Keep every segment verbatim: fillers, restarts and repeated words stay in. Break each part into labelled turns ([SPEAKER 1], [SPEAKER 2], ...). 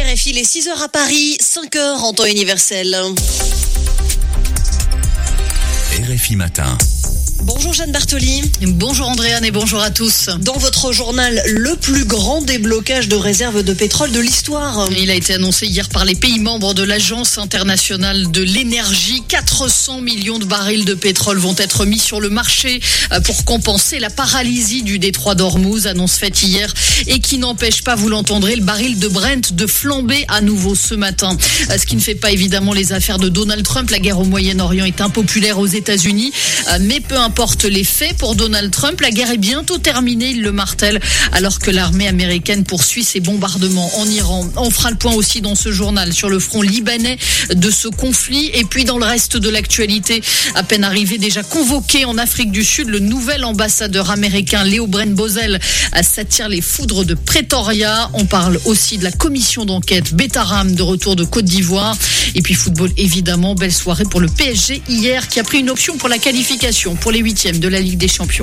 [SPEAKER 1] R F I, les six heures à Paris, cinq heures en temps universel.
[SPEAKER 2] R F I Matin.
[SPEAKER 1] Bonjour Jeanne Bartoli.
[SPEAKER 3] Bonjour Andréane et bonjour à tous.
[SPEAKER 1] Dans votre journal, le plus grand déblocage de réserves de pétrole de l'histoire.
[SPEAKER 3] Il a été annoncé hier par les pays membres de l'Agence internationale de l'énergie. quatre cents millions de barils de pétrole vont être mis sur le marché pour compenser la paralysie du détroit d'Ormuz, annonce faite hier et qui n'empêche pas, vous l'entendrez, le baril de Brent de flamber à nouveau ce matin. Ce qui ne fait pas évidemment les affaires de Donald Trump. La guerre au Moyen-Orient est impopulaire aux États-Unis, mais peu importe les faits pour Donald Trump, la guerre est bientôt terminée, il le martèle, alors que l'armée américaine poursuit ses bombardements en Iran. On fera le point aussi dans ce journal sur le front libanais de ce conflit. Et puis dans le reste de l'actualité, à peine arrivé, déjà convoqué en Afrique du Sud, le nouvel ambassadeur américain Léo Brent-Bozell s'attire les foudres de Pretoria. On parle aussi de la commission d'enquête Betaram de retour de Côte d'Ivoire. Et puis football évidemment, belle soirée pour le P S G hier qui a pris une option pour la qualification pour les huitièmes de la Ligue des Champions.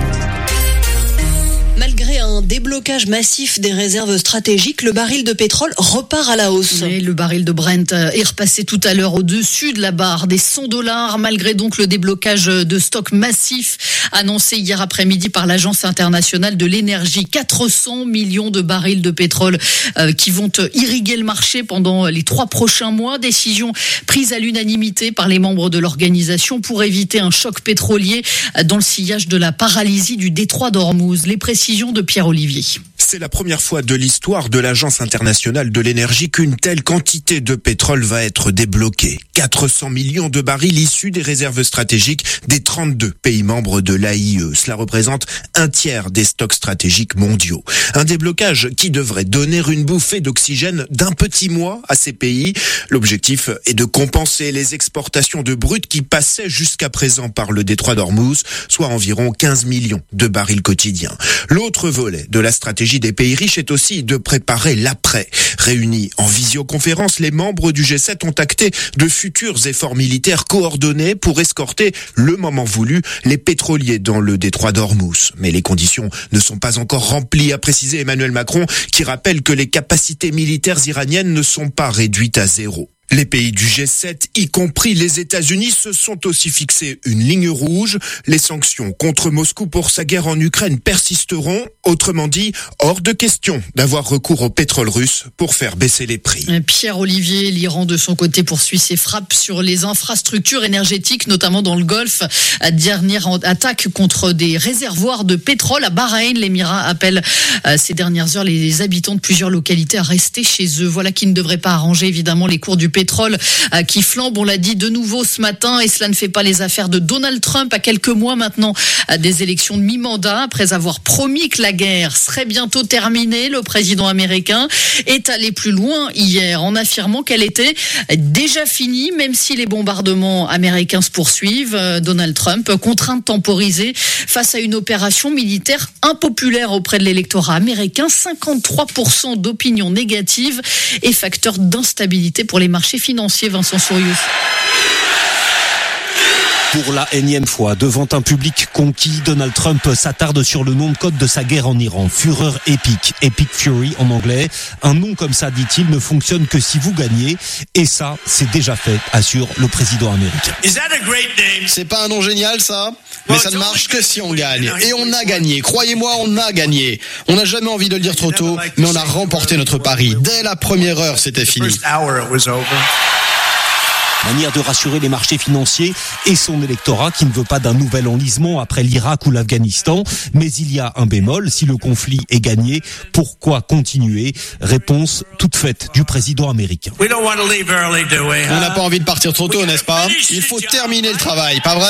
[SPEAKER 1] Malgré un déblocage massif des réserves stratégiques, le baril de pétrole repart à la hausse.
[SPEAKER 3] Et le baril de Brent est repassé tout à l'heure au-dessus de la barre des cent dollars, malgré donc le déblocage de stocks massifs annoncé hier après-midi par l'Agence internationale de l'énergie. quatre cents millions de barils de pétrole euh, qui vont irriguer le marché pendant les trois prochains mois. Décision prise à l'unanimité par les membres de l'organisation pour éviter un choc pétrolier dans le sillage de la paralysie du détroit d'Ormuz. Les précisions de Pierre Olivier.
[SPEAKER 4] C'est la première fois de l'histoire de l'Agence internationale de l'énergie qu'une telle quantité de pétrole va être débloquée. quatre cents millions de barils issus des réserves stratégiques des trente-deux pays membres de l'A I E. Cela représente un tiers des stocks stratégiques mondiaux. Un déblocage qui devrait donner une bouffée d'oxygène d'un petit mois à ces pays. L'objectif est de compenser les exportations de brut qui passaient jusqu'à présent par le détroit d'Ormuz, soit environ quinze millions de barils quotidiens. L'autre volet de la stratégie des pays riches est aussi de préparer l'après. Réunis en visioconférence, les membres du G sept ont acté de futurs efforts militaires coordonnés pour escorter, le moment voulu, les pétroliers dans le détroit d'Ormuz. Mais les conditions ne sont pas encore remplies, a précisé Emmanuel Macron, qui rappelle que les capacités militaires iraniennes ne sont pas réduites à zéro. Les pays du G sept, y compris les États-Unis, se sont aussi fixés une ligne rouge. Les sanctions contre Moscou pour sa guerre en Ukraine persisteront. Autrement dit, hors de question d'avoir recours au pétrole russe pour faire baisser les prix.
[SPEAKER 3] Pierre Olivier, l'Iran de son côté poursuit ses frappes sur les infrastructures énergétiques, notamment dans le Golfe. Dernière attaque contre des réservoirs de pétrole à Bahreïn. L'Émirat appelle ces dernières heures les habitants de plusieurs localités à rester chez eux. Voilà qui ne devrait pas arranger évidemment les cours du pétrole qui flambe, on l'a dit de nouveau ce matin, et cela ne fait pas les affaires de Donald Trump à quelques mois maintenant des élections de mi-mandat. Après avoir promis que la guerre serait bientôt terminée, le président américain est allé plus loin hier en affirmant qu'elle était déjà finie, même si les bombardements américains se poursuivent. Donald Trump contraint de temporiser face à une opération militaire impopulaire auprès de l'électorat américain. cinquante-trois pour cent d'opinion négative et facteur d'instabilité pour les marchés financiers. Vincent Sourious.
[SPEAKER 5] Pour la énième fois, devant un public conquis, Donald Trump s'attarde sur le nom de code de sa guerre en Iran. Fureur épique, Epic Fury en anglais. Un nom comme ça, dit-il, ne fonctionne que si vous gagnez. Et ça, c'est déjà fait, assure le président américain.
[SPEAKER 6] C'est pas un nom génial, ça ? Mais ça ne marche que si on gagne. Et on a gagné. Croyez-moi, on a gagné. On n'a jamais envie de le dire trop tôt, mais on a remporté notre pari. Dès la première heure, c'était fini.
[SPEAKER 5] Manière de rassurer les marchés financiers et son électorat qui ne veut pas d'un nouvel enlisement après l'Irak ou l'Afghanistan. Mais il y a un bémol, si le conflit est gagné, pourquoi continuer ? Réponse toute faite du président américain.
[SPEAKER 6] On n'a pas envie de partir trop tôt, n'est-ce pas ? Il faut terminer le travail, pas vrai ?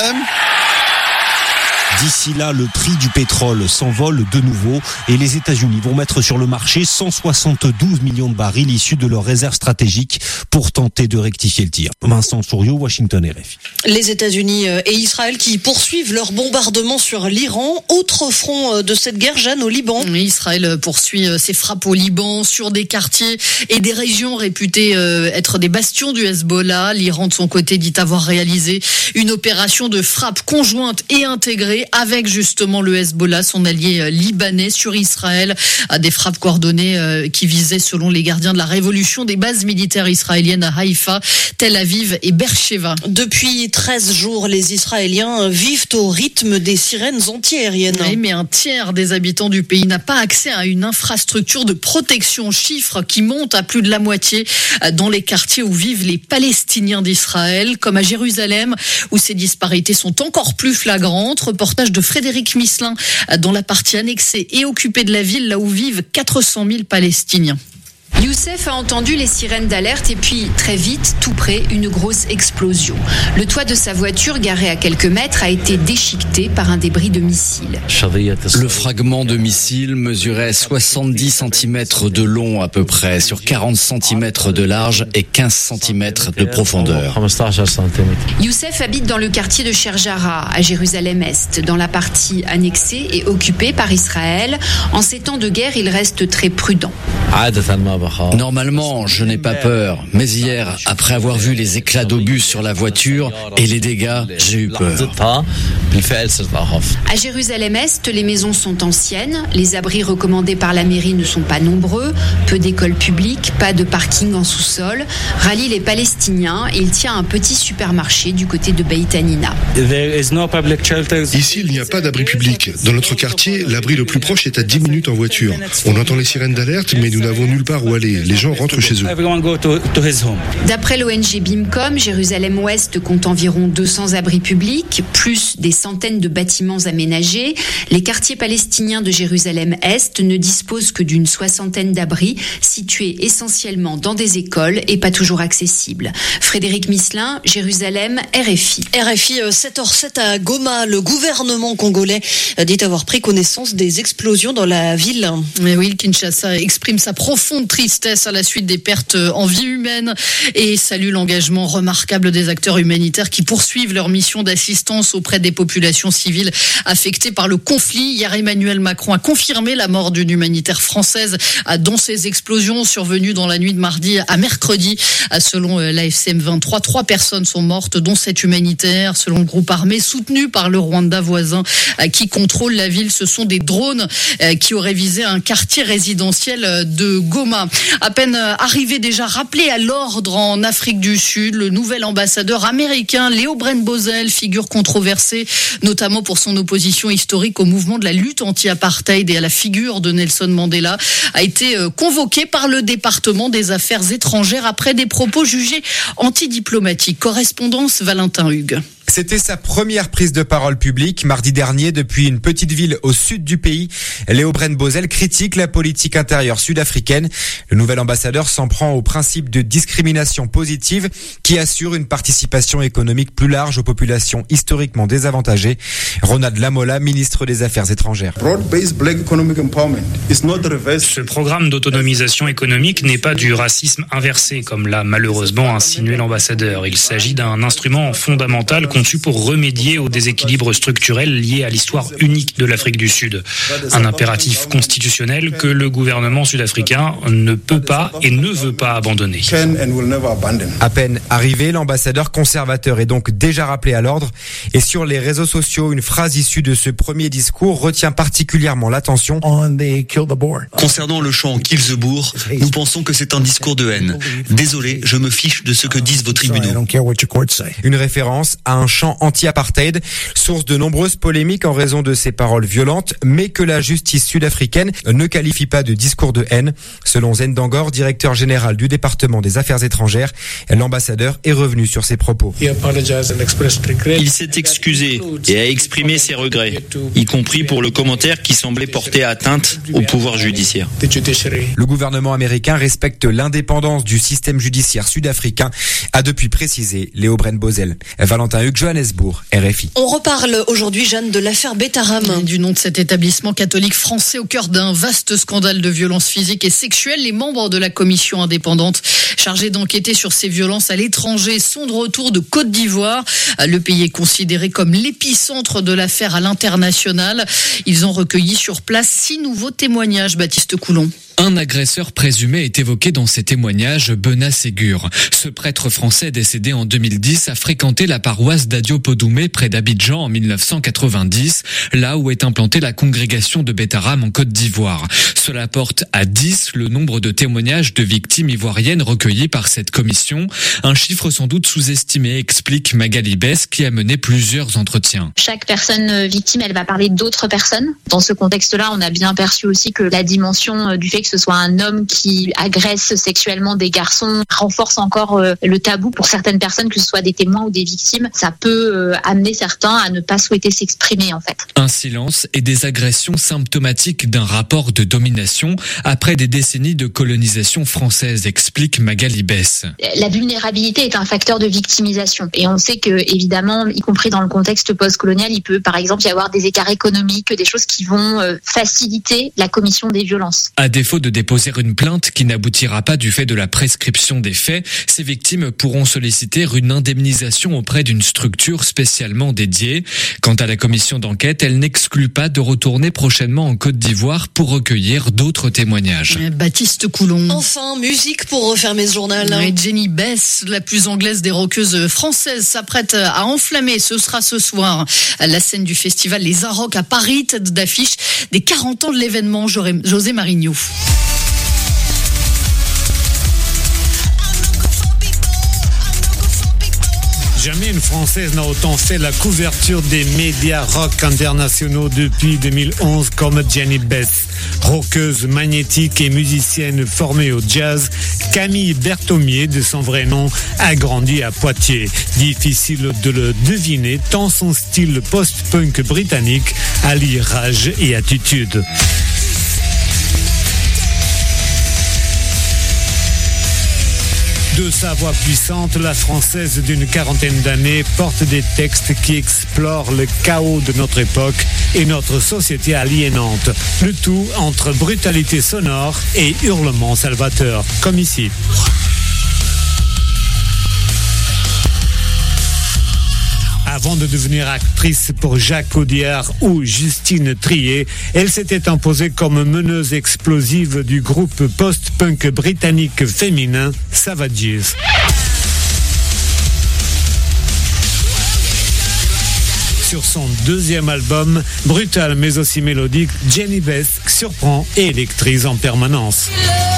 [SPEAKER 5] D'ici là, le prix du pétrole s'envole de nouveau et les États-Unis vont mettre sur le marché cent soixante-douze millions de barils issus de leurs réserves stratégiques pour tenter de rectifier le tir. Vincent Souriau, Washington R F I.
[SPEAKER 1] Les États-Unis et Israël qui poursuivent leur bombardement sur l'Iran. Autre front de cette guerre, Jeanne, au Liban.
[SPEAKER 3] Israël poursuit ses frappes au Liban sur des quartiers et des régions réputées être des bastions du Hezbollah. L'Iran, de son côté, dit avoir réalisé une opération de frappe conjointe et intégrée tiré avec justement le Hezbollah, son allié libanais, sur Israël. Des frappes coordonnées qui visaient, selon les gardiens de la révolution, des bases militaires israéliennes à Haïfa, Tel Aviv et Beersheva.
[SPEAKER 1] Depuis treize jours, les Israéliens vivent au rythme des sirènes antiaériennes.
[SPEAKER 3] Oui, mais un tiers des habitants du pays n'a pas accès à une infrastructure de protection. Chiffre qui monte à plus de la moitié dans les quartiers où vivent les Palestiniens d'Israël, comme à Jérusalem, où ces disparités sont encore plus flagrantes. Reportage de Frédéric Misselin dans la partie annexée et occupée de la ville, là où vivent quatre cent mille Palestiniens.
[SPEAKER 7] Youssef a entendu les sirènes d'alerte et puis, très vite, tout près, une grosse explosion. Le toit de sa voiture, garé à quelques mètres, a été déchiqueté par un débris de missile.
[SPEAKER 8] Le fragment de missile mesurait soixante-dix centimètres de long à peu près, sur quarante centimètres de large et quinze centimètres de profondeur.
[SPEAKER 7] Youssef habite dans le quartier de Sherjara, à Jérusalem-Est, dans la partie annexée et occupée par Israël. En ces temps de guerre, il reste très prudent.
[SPEAKER 8] Normalement, je n'ai pas peur, mais hier, après avoir vu les éclats d'obus sur la voiture et les dégâts, j'ai eu peur.
[SPEAKER 7] À Jérusalem-Est, les maisons sont anciennes, les abris recommandés par la mairie ne sont pas nombreux, peu d'écoles publiques, pas de parking en sous-sol. Rallie les Palestiniens et il tient un petit supermarché du côté de Beit Hanina.
[SPEAKER 9] Ici, il n'y a pas d'abri public. Dans notre quartier, l'abri le plus proche est à dix minutes en voiture. On entend les sirènes d'alerte, mais nous n'avons nulle part où aller. Les gens rentrent chez eux.
[SPEAKER 7] D'après l'O N G BIMCOM, Jérusalem-Ouest compte environ deux cents abris publics, plus des centaines de bâtiments aménagés. Les quartiers palestiniens de Jérusalem-Est ne disposent que d'une soixantaine d'abris, situés essentiellement dans des écoles et pas toujours accessibles. Frédéric Misselin, Jérusalem, R F I.
[SPEAKER 1] R F I, sept heures zéro sept à Goma. Le gouvernement congolais dit avoir pris connaissance des explosions dans la ville.
[SPEAKER 3] Mais oui, Kinshasa exprime sa profonde tristesse à la suite des pertes en vie humaine et salue l'engagement remarquable des acteurs humanitaires qui poursuivent leur mission d'assistance auprès des populations civiles affectées par le conflit. Hier, Emmanuel Macron a confirmé la mort d'une humanitaire française dans ces explosions survenues dans la nuit de mardi à mercredi. Selon l'A F C M vingt-trois, trois personnes sont mortes, dont cette humanitaire. Selon le groupe armé soutenu par le Rwanda voisin qui contrôle la ville, ce sont des drones qui auraient visé un quartier résidentiel de Goma. À peine arrivé déjà rappelé à l'ordre en Afrique du Sud, le nouvel ambassadeur américain Leo Bren-Bozell, figure controversée, notamment pour son opposition historique au mouvement de la lutte anti-apartheid et à la figure de Nelson Mandela, a été convoqué par le département des Affaires étrangères après des propos jugés antidiplomatiques. Correspondance Valentin Hugues.
[SPEAKER 10] C'était sa première prise de parole publique mardi dernier depuis une petite ville au sud du pays. Leo Bren-Bozell critique la politique intérieure sud-africaine. Le nouvel ambassadeur s'en prend au principe de discrimination positive qui assure une participation économique plus large aux populations historiquement désavantagées. Ronald Lamola, ministre des Affaires étrangères.
[SPEAKER 11] Ce programme d'autonomisation économique n'est pas du racisme inversé, comme l'a malheureusement insinué l'ambassadeur. Il s'agit d'un instrument fondamental conçu pour remédier aux déséquilibres structurels liés à l'histoire unique de l'Afrique du Sud. Un impératif constitutionnel que le gouvernement sud-africain ne peut pas et ne veut pas abandonner.
[SPEAKER 10] À peine arrivé, l'ambassadeur conservateur est donc déjà rappelé à l'ordre. Et sur les réseaux sociaux, une phrase issue de ce premier discours retient particulièrement l'attention.
[SPEAKER 12] Concernant le chant Kill the Boer, nous pensons que c'est un discours de haine. Désolé, je me fiche de ce que disent vos tribunaux.
[SPEAKER 10] Une référence à un chant anti-apartheid, source de nombreuses polémiques en raison de ses paroles violentes, mais que la justice sud-africaine ne qualifie pas de discours de haine. Selon Zendangor, directeur général du département des Affaires étrangères, l'ambassadeur est revenu sur ses propos.
[SPEAKER 13] Il s'est excusé et a exprimé ses regrets, y compris pour le commentaire qui semblait porter atteinte au pouvoir judiciaire.
[SPEAKER 10] Le gouvernement américain respecte l'indépendance du système judiciaire sud-africain, a depuis précisé Leo Bren-Bozell. Valentin Hugues, Johannesburg, R F I.
[SPEAKER 1] On reparle aujourd'hui, Jeanne, de l'affaire Betaram.
[SPEAKER 3] Du nom de cet établissement catholique français au cœur d'un vaste scandale de violence physique et sexuelle. Les membres de la commission indépendante chargée d'enquêter sur ces violences à l'étranger sont de retour de Côte d'Ivoire. Le pays est considéré comme l'épicentre de l'affaire à l'international. Ils ont recueilli sur place six nouveaux témoignages. Baptiste Coulon.
[SPEAKER 14] Un agresseur présumé est évoqué dans ces témoignages, Bena Ségur. Ce prêtre français décédé en deux mille dix a fréquenté la paroisse d'Adio-Podumé près d'Abidjan en mille neuf cent quatre-vingt-dix, là où est implantée la congrégation de Betaram en Côte d'Ivoire. Cela porte à dix le nombre de témoignages de victimes ivoiriennes recueillis par cette commission. Un chiffre sans doute sous-estimé, explique Magali Bess, qui a mené plusieurs entretiens.
[SPEAKER 15] Chaque personne victime, elle va parler d'autres personnes. Dans ce contexte-là, on a bien perçu aussi que la dimension du fait que ce soit un homme qui agresse sexuellement des garçons renforce encore euh, le tabou pour certaines personnes, que ce soit des témoins ou des victimes. Ça peut euh, amener certains à ne pas souhaiter s'exprimer en fait.
[SPEAKER 14] Un silence et des agressions symptomatiques d'un rapport de domination après des décennies de colonisation française, explique Magali Bess.
[SPEAKER 15] La vulnérabilité est un facteur de victimisation et on sait que évidemment, y compris dans le contexte post-colonial, il peut par exemple y avoir des écarts économiques, des choses qui vont euh, faciliter la commission des violences.
[SPEAKER 14] À défaut de déposer une plainte qui n'aboutira pas du fait de la prescription des faits, ces victimes pourront solliciter une indemnisation auprès d'une structure spécialement dédiée. Quant à la commission d'enquête, elle n'exclut pas de retourner prochainement en Côte d'Ivoire pour recueillir d'autres témoignages.
[SPEAKER 3] Baptiste Coulon.
[SPEAKER 1] Enfin, musique pour refermer ce journal.
[SPEAKER 3] Et Jenny Bess, la plus anglaise des rockeuses françaises, s'apprête à enflammer, ce sera ce soir, la scène du festival Les Arocs à Paris, tête d'affiche des quarante ans de l'événement. José Marigno.
[SPEAKER 16] Jamais une Française n'a autant fait la couverture des médias rock internationaux depuis deux mille onze comme Jenny Bess. Rockeuse, magnétique et musicienne formée au jazz, Camille Berthomier, de son vrai nom, a grandi à Poitiers. Difficile de le deviner tant son style post-punk britannique allie rage et attitude. De sa voix puissante, la Française d'une quarantaine d'années porte des textes qui explorent le chaos de notre époque et notre société aliénante. Le tout entre brutalité sonore et hurlements salvateurs, comme ici. Avant de devenir actrice pour Jacques Audiard ou Justine Triet, elle s'était imposée comme meneuse explosive du groupe post-punk britannique féminin Savages. Sur son deuxième album, brutal mais aussi mélodique, Jenny Bess surprend et électrise en permanence.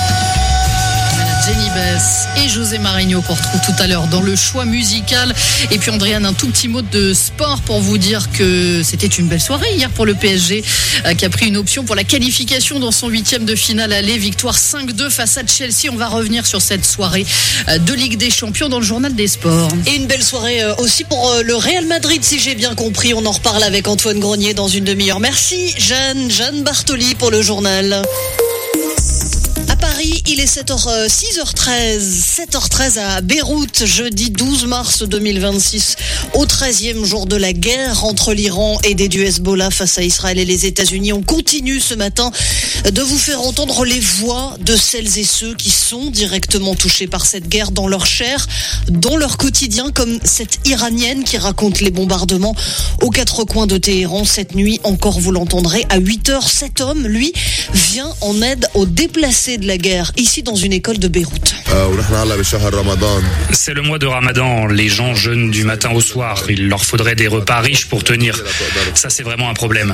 [SPEAKER 3] Jenny Bess et José Marigno qu'on retrouve tout à l'heure dans le choix musical. Et puis Andréane, un tout petit mot de sport pour vous dire que c'était une belle soirée hier pour le P S G euh, qui a pris une option pour la qualification dans son huitième de finale aller. Victoire cinq deux face à Chelsea. On va revenir sur cette soirée euh, de Ligue des Champions dans le journal des sports.
[SPEAKER 1] Et une belle soirée euh, aussi pour euh, le Real Madrid, si j'ai bien compris. On en reparle avec Antoine Grenier dans une demi-heure. Merci Jeanne, Jeanne Bartoli pour le journal. Paris, il est sept heures, six heures treize, sept heures treize à Beyrouth, jeudi douze mars deux mille vingt-six, au treizième jour de la guerre entre l'Iran et des du Hezbollah face à Israël et les États-Unis. On continue ce matin de vous faire entendre les voix de celles et ceux qui sont directement touchés par cette guerre dans leur chair, dans leur quotidien, comme cette Iranienne qui raconte les bombardements aux quatre coins de Téhéran cette nuit. Encore, vous l'entendrez, à huit heures, cet homme, lui, vient en aide aux déplacés de la guerre, ici dans une école de Beyrouth.
[SPEAKER 11] C'est le mois de Ramadan, les gens jeûnent du matin au soir, il leur faudrait des repas riches pour tenir. Ça, c'est vraiment un problème.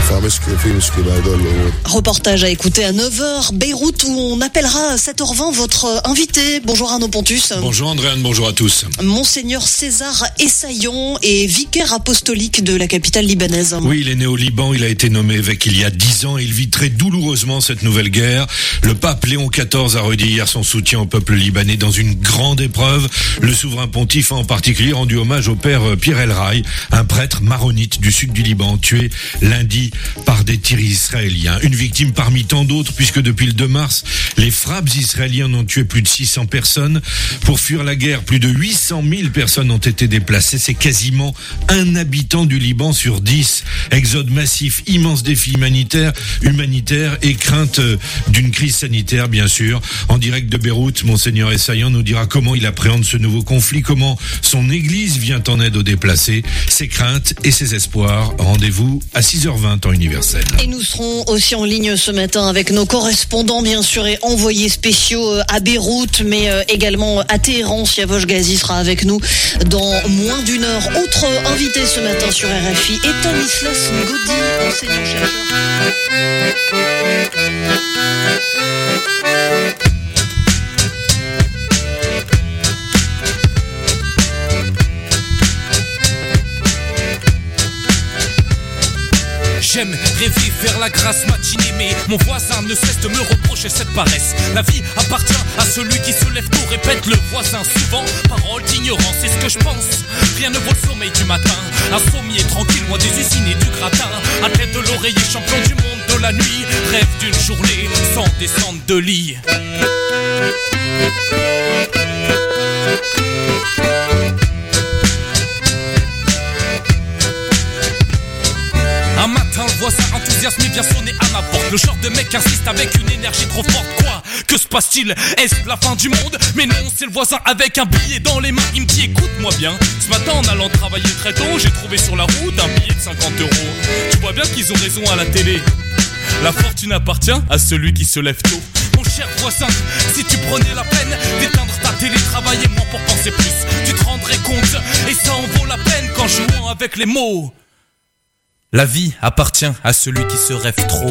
[SPEAKER 1] Reportage à écouter à neuf heures, Beyrouth, où on appellera à sept heures vingt votre invité. Bonjour Arnaud Pontus.
[SPEAKER 17] Bonjour Andréane, bonjour à tous.
[SPEAKER 1] Monseigneur César Essayon est vicaire apostolique de la capitale libanaise.
[SPEAKER 17] Oui, il est né au Liban, il a été nommé évêque il y a dix ans et il vit très douloureusement cette nouvelle guerre. Le pape Léon quatorze a redit hier son soutien au peuple libanais dans une grande épreuve. Le souverain pontife a en particulier rendu hommage au père Pierre El Rai, un prêtre maronite du sud du Liban, tué lundi par des tirs israéliens. Une victime parmi tant d'autres, puisque depuis le deux mars, les frappes israéliennes ont tué plus de six cents personnes. Pour fuir la guerre, plus de huit cent mille personnes ont été déplacées. C'est quasiment un habitant du Liban sur dix. Exode massif, immense défi humanitaire, humanitaire et crainte d'une crise sanitaire, bien sûr. En direct de Beyrouth, Monseigneur Essayan nous dira comment il appréhende ce nouveau conflit, comment son église vient en aide aux déplacés, ses craintes et ses espoirs. Rendez-vous à six heures vingt, temps universel.
[SPEAKER 1] Et nous serons aussi en ligne ce matin avec nos correspondants, bien sûr, et envoyés spéciaux à Beyrouth, mais également à Téhéran. Siavosh Ghazi sera avec nous dans moins d'une heure. Autre invité ce matin sur R F I est Stanislas Ngodi, enseignant-chercheur.
[SPEAKER 18] J'aime rêver vers la grâce matinée, mais mon voisin ne cesse de me reprocher cette paresse. La vie appartient à celui qui se lève tôt, répète le voisin souvent. Parole d'ignorance, c'est ce que je pense. Rien ne vaut le sommeil du matin. Insomnié, tranquille, loin des usines et du gratin. À tête de l'oreiller, champion du monde de la nuit. Rêve d'une journée sans descendre de lit. Un matin, le voisin enthousiasmé vient sonner à ma porte. Le genre de mec insiste avec une énergie trop forte. Quoi? Que se passe-t-il? Est-ce la fin du monde? Mais non, c'est le voisin avec un billet dans les mains. Il me dit écoute-moi bien. Ce matin, en allant travailler très tôt, j'ai trouvé sur la route un billet de cinquante euros. Tu vois bien qu'ils ont raison à la télé. La fortune appartient à celui qui se lève tôt. Mon cher voisin, si tu prenais la peine d'éteindre ta télé, travailler moins pour penser plus, tu te rendrais compte. Et ça en vaut la peine qu'en jouant avec les mots. La vie appartient à celui qui se rêve trop.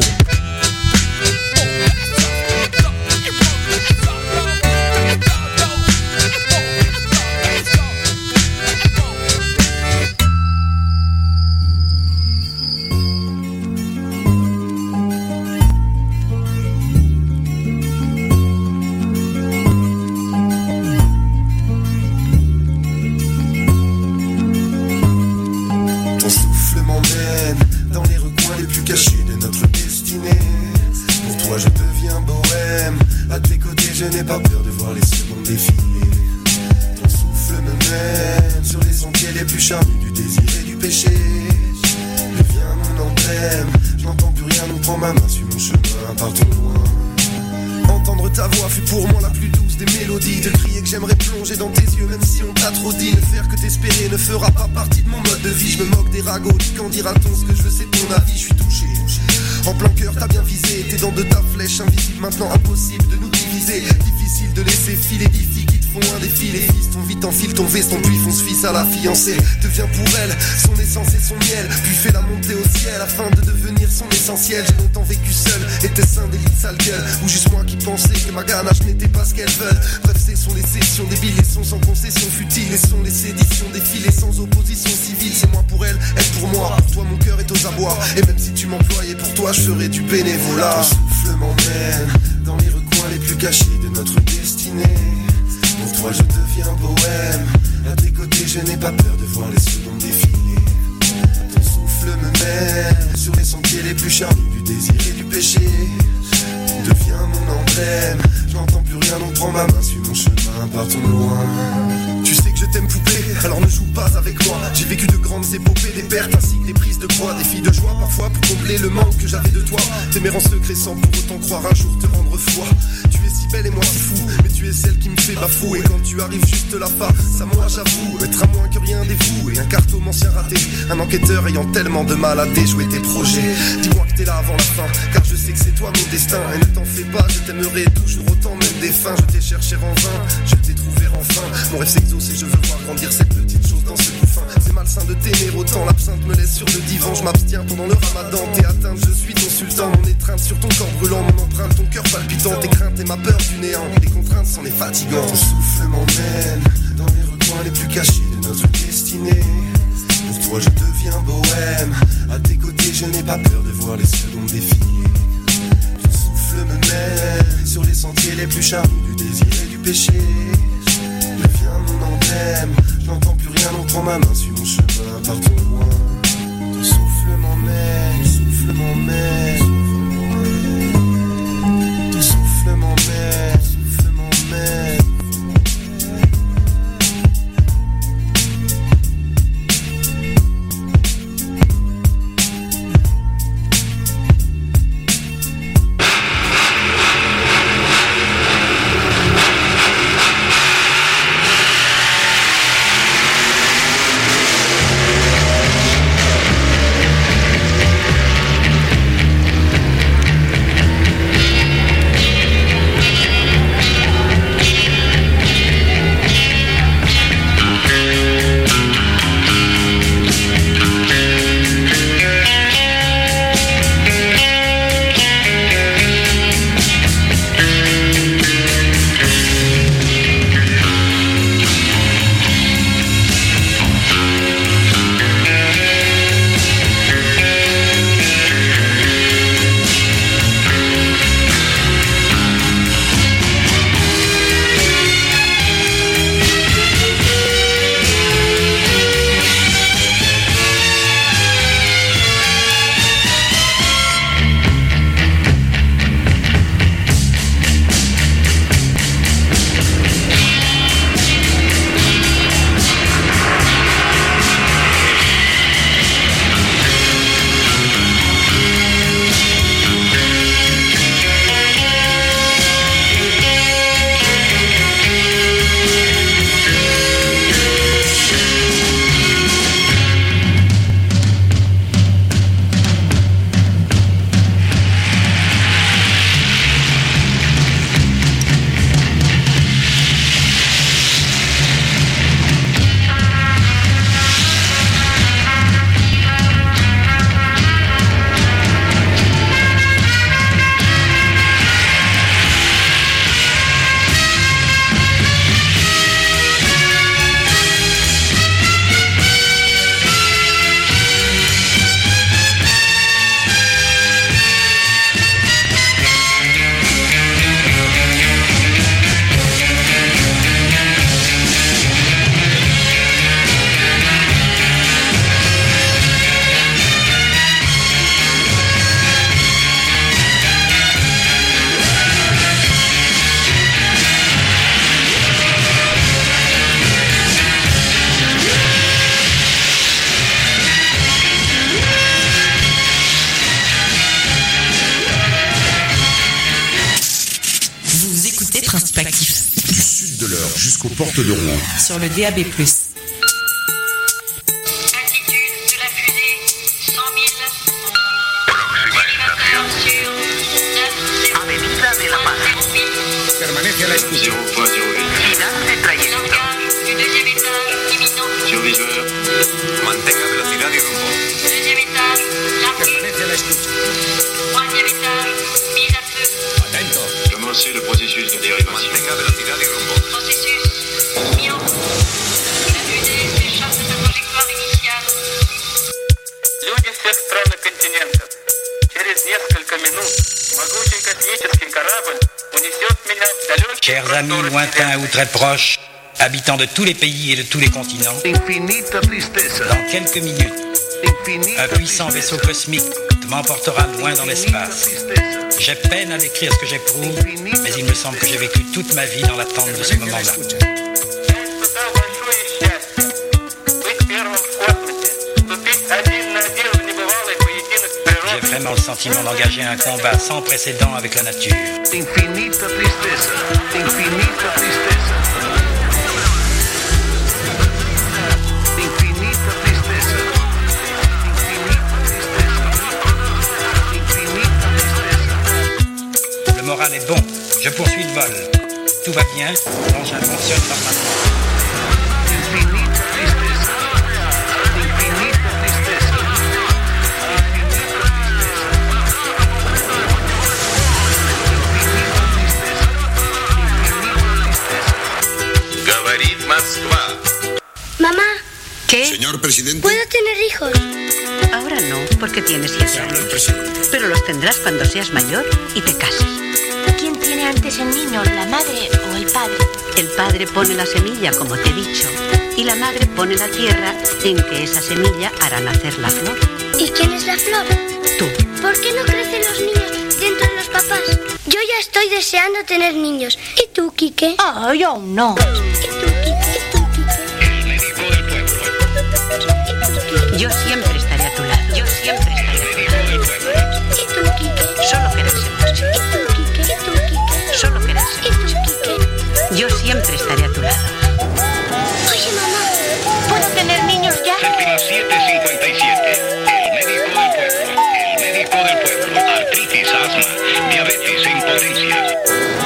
[SPEAKER 19] Devient pour elle son essence et son miel, puis fait la montée au ciel afin de devenir son essentiel. J'ai longtemps vécu seul, était sain des lits de sale gueule, ou juste moi qui pensais que ma ganache n'était pas ce qu'elle veut. Bref, c'est sont les sessions débiles, les sons sans concession futile, et sont les séditions défilées sans opposition civile. C'est moi pour elle, elle pour moi, pour toi mon cœur est aux abois. Et même si tu m'employais pour toi, je ferais du bénévolat. Ton souffle m'emmène dans les recoins les plus cachés de notre destinée. Pour toi je deviens bohème, à tes côtés je n'ai pas peur de voir les secondes défiler. Ton souffle me mène sur les sentiers les plus charnus du désir et du péché. Tu deviens mon emblème, je n'entends plus rien donc prends ma main, suis mon chemin, partons loin. Tu sais que je t'aime poupée, alors ne joue pas avec moi. J'ai vécu de grandes épopées, des pertes ainsi que des prises de poids, des filles de joie parfois pour combler le manque que j'avais de toi. T'aimer en secret sans pour autant croire un jour te rendre froid. Tu es si belle et moi si fou, mais tu es celle qui me fait bafouer. Et quand tu arrives juste là face à moi j'avoue être à moins que rien dévoué. Un cartomancien raté, un enquêteur ayant tellement de mal à déjouer tes projets. Dis-moi que t'es là avant la fin, car je sais que c'est toi mon destin. Et ne t'en fais pas, je t'aimerai toujours autant même des fins. Je t'ai cherché en vain, je t'ai trouvé enfin. Mon rêve s'exauce et je veux voir grandir cette petite chose dans ce couffin. C'est malsain de t'aimer autant, l'absinthe me laisse sur le divan. Je m'abstiens pendant le ramadan, t'es atteinte, je suis ton sultan. Mon étreinte sur ton corps brûlant, mon empreinte, ton cœur palpitant. Tes craintes et ma peur du néant, les contraintes sont les fatigants. Ton souffle m'emmène dans les recoins les plus cachés de notre destinée. Pour toi je deviens bohème, à tes côtés je n'ai pas peur de voir les secondes défiler. Ton souffle me mène sur les sentiers les plus charnus du désir et du péché. Deviens mon emblème, je n'entends plus rien donc prends ma main, suis mon chemin, partons loin. Ton souffle m'emmène, ton souffle m'emmène.
[SPEAKER 20] jusqu'aux portes de Rouen.
[SPEAKER 21] Sur le D A B plus.
[SPEAKER 22] Permanece a la escucha. Final de trayecto. Surviseur. Mantenga velocidad y rumbo. Permanece a la escucha. Atento. Commencez le processus de dérivation. Mantenga velocidad y rumbo. Processus mis en route. La fusée s'échappe de sa trajectoire initiale. Люди всех стран и континентов. Через несколько минут могучий космический корабль унесет меня в далекий.
[SPEAKER 23] Chers amis lointains ou très proches, habitants de tous les pays et de tous les continents, dans quelques minutes, un puissant vaisseau cosmique m'emportera loin dans l'espace. J'ai peine à décrire ce que j'éprouve, mais il me semble que j'ai vécu toute ma vie dans l'attente de ce moment-là. J'ai vraiment le sentiment d'engager un combat sans précédent avec la nature. Infinita tristeza, infinita tristeza. Infinita tristeza. Infinita tristeza. Le moral est bon, je poursuis le vol. Tout va bien, l'engin fonctionne normalement. Infinita tristeza. Infinita tristeza.
[SPEAKER 22] Говорит Москва.
[SPEAKER 24] Mamá.
[SPEAKER 22] ¿Qué? Señor presidente.
[SPEAKER 24] ¿Puedo tener hijos?
[SPEAKER 25] Ahora no, porque tienes siete años. Pero los tendrás cuando seas mayor y te cases.
[SPEAKER 24] ¿Quién tiene antes el niño, la madre o el padre?
[SPEAKER 25] El padre pone la semilla, como te he dicho, y la madre pone la tierra en que esa semilla hará nacer la flor.
[SPEAKER 24] ¿Y quién es la flor?
[SPEAKER 25] Tú.
[SPEAKER 24] ¿Por qué no crecen los niños dentro de los papás? Yo ya estoy deseando tener niños. ¿Y tú, Quique?
[SPEAKER 25] Ah, yo aún no.
[SPEAKER 24] ¿Y tú, Quique? ¿Y tú, Quique?
[SPEAKER 22] El médico del pueblo.
[SPEAKER 25] Yo siempre estaré a tu lado. Yo siempre estaré a tu lado.
[SPEAKER 24] ¿Y tú, Quique?
[SPEAKER 25] Solo quererse mucho.
[SPEAKER 24] ¿Y tú, Quique? ¿Y tú, Quique?
[SPEAKER 25] Solo quererse
[SPEAKER 24] ¿Y tú, Quique?
[SPEAKER 25] Yo siempre estaré a tu lado.
[SPEAKER 24] Oye, mamá, ¿puedo tener niños ya?
[SPEAKER 22] Séptima siete cincuenta y siete. El médico del pueblo. El médico del pueblo. Artritis, asma, diabetes e impotencia.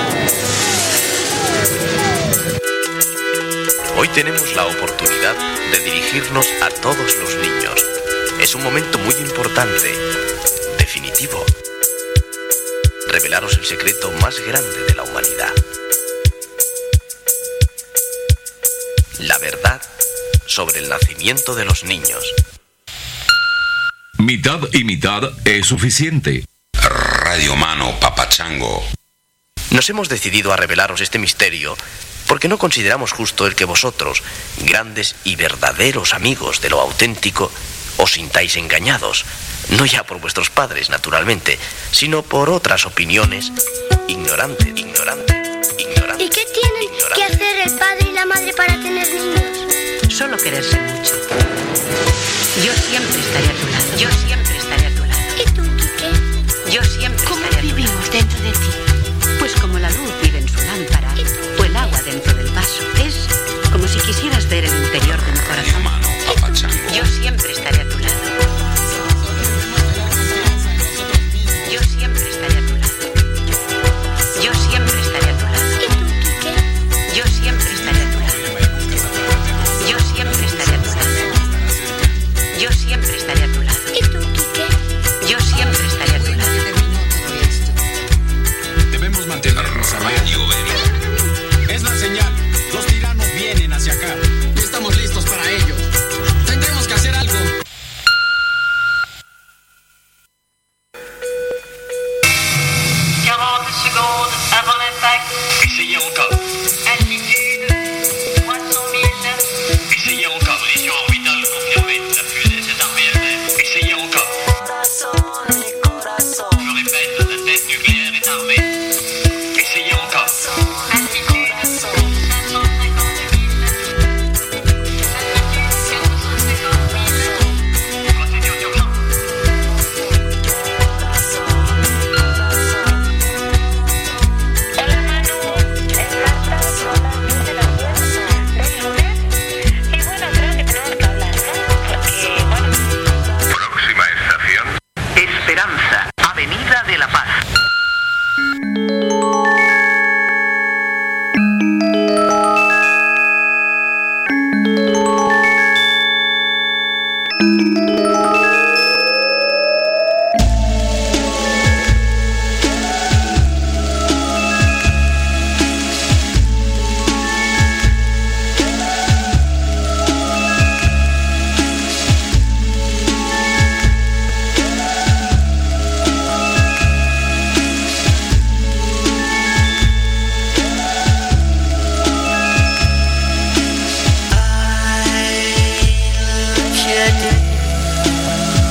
[SPEAKER 26] Hoy tenemos la oportunidad de dirigirnos a todos los niños. Es un momento muy importante, definitivo. Revelaros el secreto más grande de la humanidad. La verdad sobre el nacimiento de los niños.
[SPEAKER 20] Mitad y mitad es suficiente. Radio Mano Papachango.
[SPEAKER 26] Nos hemos decidido a revelaros este misterio porque no consideramos justo el que vosotros, grandes y verdaderos amigos de lo auténtico, os sintáis engañados, no ya por vuestros padres, naturalmente, sino por otras opiniones ignorantes, ignorantes, ignorantes.
[SPEAKER 24] ¿Y qué tienen ignorantes. que hacer el padre y la madre para tener niños?
[SPEAKER 25] Solo quererse mucho. Yo siempre estaré a tu lado. Yo siempre estaré a tu lado.
[SPEAKER 24] ¿Y tú, Quique?
[SPEAKER 25] Yo siempre
[SPEAKER 24] ¿Cómo
[SPEAKER 25] estaré a tu lado.
[SPEAKER 24] vivimos dentro de ti?
[SPEAKER 25] Pues como la luz vive en su lámpara o el agua dentro del vaso. Es como si quisieras ver el